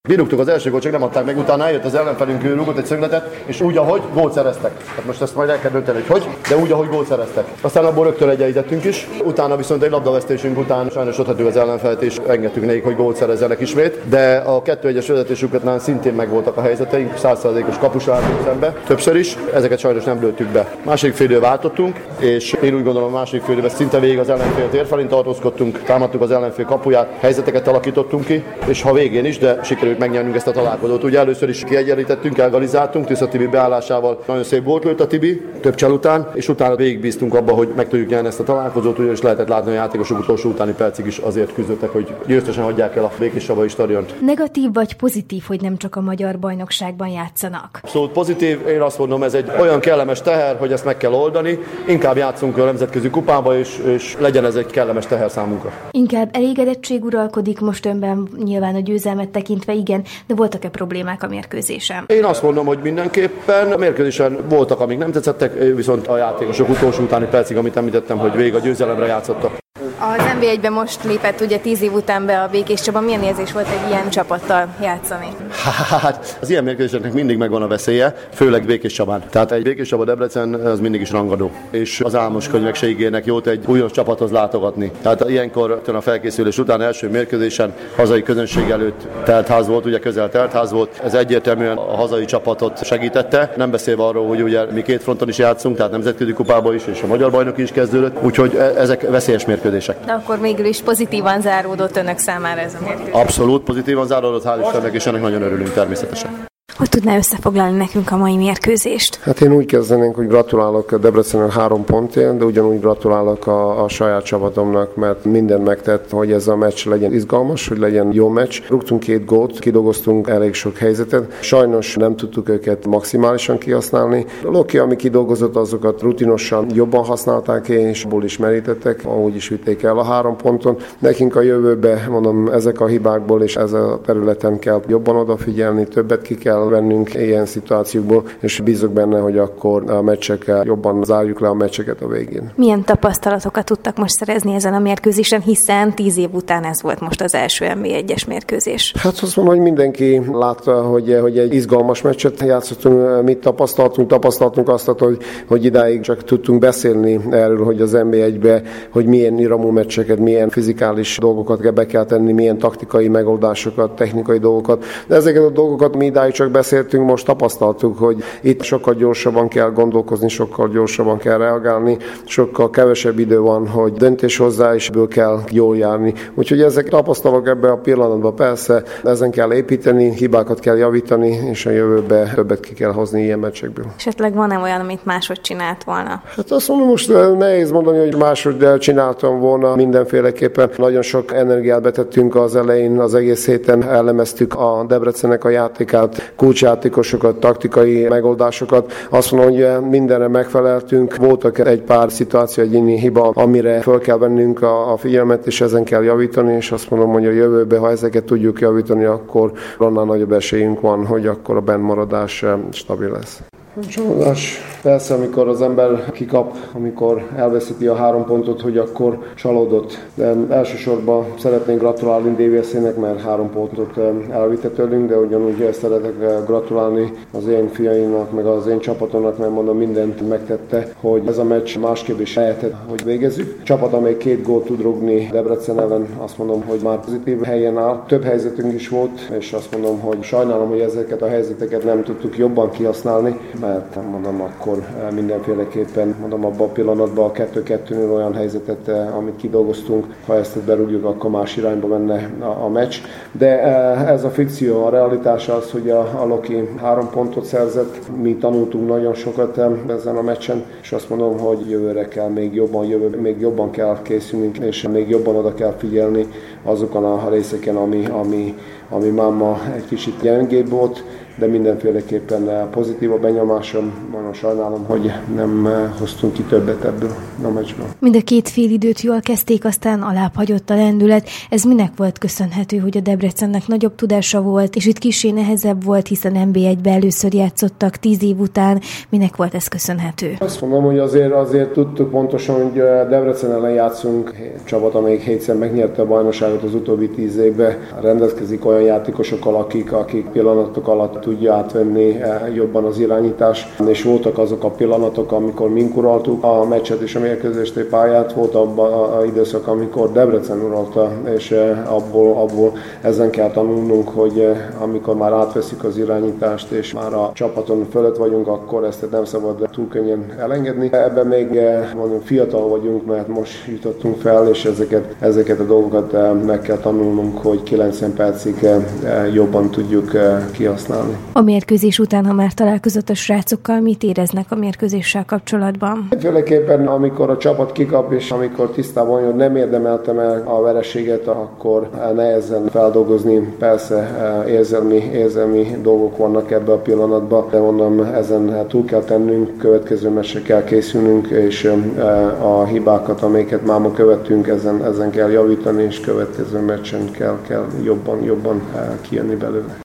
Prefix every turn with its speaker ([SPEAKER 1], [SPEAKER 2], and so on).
[SPEAKER 1] Birúgtuk az első gólt, csak nem adták meg, utána eljött az ellenfelünk, rúgott egy szögletet, és úgy, ahogy gólt szereztek. Hát most ezt majd el kell dönteni, hogy, de úgy, ahogy gólt szereztek. Aztán abból rögtön egyenlítettünk is. Utána viszont egy labdavesztésünk után sajnos ott hagytuk az ellenfelet, és engedtük nekik, hogy gólt szerezzenek ismét. De a 2-1-es vezetésüketnál szintén megvoltak a helyzeteink, 100%-os kapusra álltunk szembe, többször is. Ezeket sajnos nem lőttük be. Második félidőre váltottunk, és én úgy gondolom, a második félidőben szinte végig az ellenfél tér felén tartózkodtunk, támadtuk az ellenfél kapuját, helyzeteket alakítottunk ki, és ha végén is, de sikerült megnyernünk ezt a találkozót. Ugye először is kiegyenlítettünk, elgalizáltunk, Tisza Tibi beállásával nagyon szép gólt lőtt a Tibi, több csal után, és utána végigbíztunk abba, hogy meg tudjuk nyerni ezt a találkozót, és lehetett látni, hogy a játékosok utolsó utáni percig is azért küzdöttek, hogy győztesen hagyják el a Békéscsabai stadiont.
[SPEAKER 2] Negatív vagy pozitív, hogy nem csak a magyar bajnokságban játszanak?
[SPEAKER 1] Szóval pozitív, én azt mondom, ez egy olyan kellemes teher, hogy ezt meg kell oldani, inkább játszunk a nemzetközi kupába, és legyen ez egy kellemes teher számunkra.
[SPEAKER 2] Inkább elégedettség uralkodik most önben, nyilván a győzelmet tekintve igen, de voltak-e problémák a mérkőzésen?
[SPEAKER 1] Én azt mondom, hogy mindenképpen a mérkőzésen voltak, amik nem tetszettek, viszont a játékosok utolsó utáni percig, amit említettem, hogy végig a győzelemre játszottak.
[SPEAKER 3] Az NB1-ben most lépett ugye 10 év után be a Békéscsaba. Milyen érzés volt egy ilyen csapattal játszani?
[SPEAKER 1] Hát az ilyen mérkőzéseknek mindig megvan a veszélye, főleg Békéscsabán. Tehát egy Békéscsaba Debrecen az mindig is rangadó. És az álmos könyvek se ígérnek jót egy újos csapathoz látogatni. Tehát ilyenkor a felkészülés után első mérkőzésen hazai közönség előtt telt ház volt, ugye közel telt ház volt. Ez egyértelműen a hazai csapatot segítette. Nem beszélve arról, hogy ugye mi két fronton is játszunk, tehát nemzetközi kupába is, és a magyar bajnoki is kezdődött. Úgyhogy ezek veszélyes mérkőzések.
[SPEAKER 3] De akkor végül is pozitívan záródott önök számára ez a mérkőzés.
[SPEAKER 1] Abszolút pozitívan záródott, hál' Istennek, és ennek nagyon örülünk természetesen.
[SPEAKER 3] Hogy tudná összefoglalni nekünk a mai mérkőzést?
[SPEAKER 4] Hát én úgy kezdenénk, hogy gratulálok a Debrecennek 3 pontért, de ugyanúgy gratulálok a saját csapatomnak, mert mindent megtett, hogy ez a meccs legyen izgalmas, hogy legyen jó meccs. Rúgtunk 2 gólt, kidolgoztunk elég sok helyzetet. Sajnos nem tudtuk őket maximálisan kihasználni. A Loki, ami kidolgozott, azokat rutinosan jobban használták, és abból is merítettek, ahogy is vitték el a 3 ponton. Nekünk a jövőbe, mondom, ezek a hibákból és ezen a területen kell jobban odafigyelni, többet ki kell vennünk ilyen szituációkból, és bízok benne, hogy akkor a meccsekkel jobban zárjuk le a meccseket a végén.
[SPEAKER 3] Milyen tapasztalatokat tudtak most szerezni ezen a mérkőzésen, hiszen 10 év után ez volt most az első NB1-es mérkőzés?
[SPEAKER 4] Hát azt mondom, hogy mindenki látta, hogy egy izgalmas meccset játszottunk, mit tapasztaltunk azt, hogy idáig csak tudtunk beszélni erről, hogy az NB1-be, hogy milyen iramú meccseket, milyen fizikális dolgokat be kell tenni, milyen taktikai megoldásokat, technikai dolgokat. De ezeket a dolgokat mi idáig csak beszéltünk, most tapasztaltuk, hogy itt sokkal gyorsabban kell gondolkozni, sokkal gyorsabban kell reagálni, sokkal kevesebb idő van, hogy döntés hozzá, és ebből kell jól járni. Úgyhogy ezek tapasztalok ebben a pillanatban, persze ezen kell építeni, hibákat kell javítani, és a jövőbe többet ki kell hozni ilyen meccsekből.
[SPEAKER 3] Esetleg van-e olyan, amit máshogy csinált volna?
[SPEAKER 4] Hát azt mondom, most nehéz mondani, hogy máshogy csináltam volna mindenféleképpen. Nagyon sok energiát betettünk az elején, az egész héten elemeztük a Debrecennek a játékát, kulcsjátékosokat, taktikai megoldásokat. Azt mondom, hogy mindenre megfeleltünk. Voltak egy pár szituáció, egyéni hiba, amire fel kell vennünk a figyelmet, és ezen kell javítani, és azt mondom, hogy a jövőben, ha ezeket tudjuk javítani, akkor annál nagyobb esélyünk van, hogy akkor a bennmaradás stabil lesz. Csalódás. Persze, amikor az ember kikap, amikor elveszíti a 3 pontot, hogy akkor csalódott. De elsősorban szeretnénk gratulálni DVSZ-nek, mert 3 pontot elvitte tőlünk, de ugyanúgy szeretek gratulálni az én fiaimnak, meg az én csapatomnak, mert mondom, mindent megtette, hogy ez a meccs másképp is lehetett, hogy végezzük. Csapat, amely 2 gólt tud rúgni Debrecen ellen, azt mondom, hogy már pozitív helyen áll. Több helyzetünk is volt, és azt mondom, hogy sajnálom, hogy ezeket a helyzeteket nem tudtuk jobban kihasználni, mert mondom, akkor mindenféleképpen mondom, abban a pillanatban a 2-2-nél olyan helyzetet, amit kidolgoztunk, ha ezt berúgjuk, akkor más irányba menne a meccs. De ez a fikció, a realitás az, hogy a Loki 3 pontot szerzett, mi tanultunk nagyon sokat ezen a meccsen, és azt mondom, hogy jövőre kell még jobban kell készülnünk, és még jobban oda kell figyelni azokon a részeken, ami már ma egy kicsit gyengébb volt, de mindenféleképpen pozitív a benyomásom. Nagyon sajnálom, hogy nem hoztunk ki többet ebből a meccsből.
[SPEAKER 2] Mind a 2 félidőt jól kezdték, aztán alább hagyott a lendület. Ez minek volt köszönhető, hogy a Debrecennek nagyobb tudása volt, és itt kissé nehezebb volt, hiszen NB1-ben először játszottak 10 év után. Minek volt ez köszönhető?
[SPEAKER 4] Azt mondom, hogy azért tudtuk pontosan, hogy Debrecen ellen játszunk. Csapat, amelyik 7-szer megnyerte a bajnokságot az utóbbi 10 évben. Rendelkezik olyan olyan játékosokkal, akik pillanatok alatt tudja átvenni jobban az irányítást, és voltak azok a pillanatok, amikor mink uraltuk a meccset és a mérkőzést pályát, volt abban az időszak, amikor Debrecen uralta, és abból ezen kell tanulnunk, hogy amikor már átveszünk az irányítást, és már a csapaton fölött vagyunk, akkor ezt nem szabad túl könnyen elengedni. Ebben még mondom, fiatal vagyunk, mert most jutottunk fel, és ezeket a dolgokat meg kell tanulnunk, hogy 90 percig jobban tudjuk kihasználni.
[SPEAKER 2] A mérkőzés után, ha már találkozott a srácokkal, mit éreznek a mérkőzéssel kapcsolatban?
[SPEAKER 4] Főleképpen, amikor a csapat kikap, és amikor tisztában, hogy nem érdemeltem el a vereséget, akkor nehezen feldolgozni. Persze érzelmi dolgok vannak ebben a pillanatban, de mondom, ezen túl kell tennünk, következő meccsre kell készülnünk, és a hibákat, amiket már ma követtünk, ezen kell javítani, és következő meccsen kell jobban kijönni belőle.